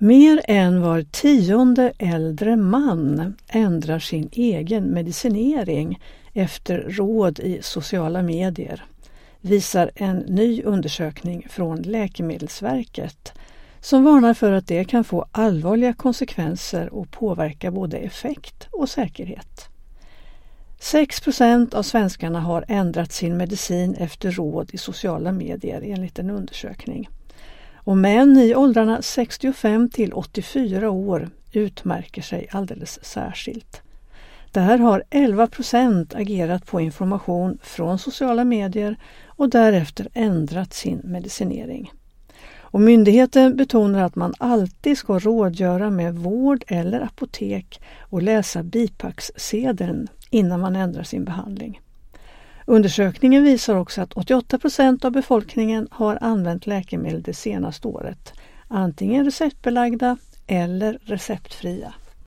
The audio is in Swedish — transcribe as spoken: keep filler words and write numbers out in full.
Mer än var tionde äldre man ändrar sin egen medicinering efter råd i sociala medier, visar en ny undersökning från Läkemedelsverket som varnar för att det kan få allvarliga konsekvenser och påverka både effekt och säkerhet. sex procent av svenskarna har ändrat sin medicin efter råd i sociala medier enligt en undersökning. Och män i åldrarna sextiofem till åttiofyra år utmärker sig alldeles särskilt. Där har elva procent agerat på information från sociala medier och därefter ändrat sin medicinering. Och myndigheten betonar att man alltid ska rådgöra med vård eller apotek och läsa bipacksedeln innan man ändrar sin behandling. Undersökningen visar också att åttioåtta procent av befolkningen har använt läkemedel det senaste året, antingen receptbelagda eller receptfria.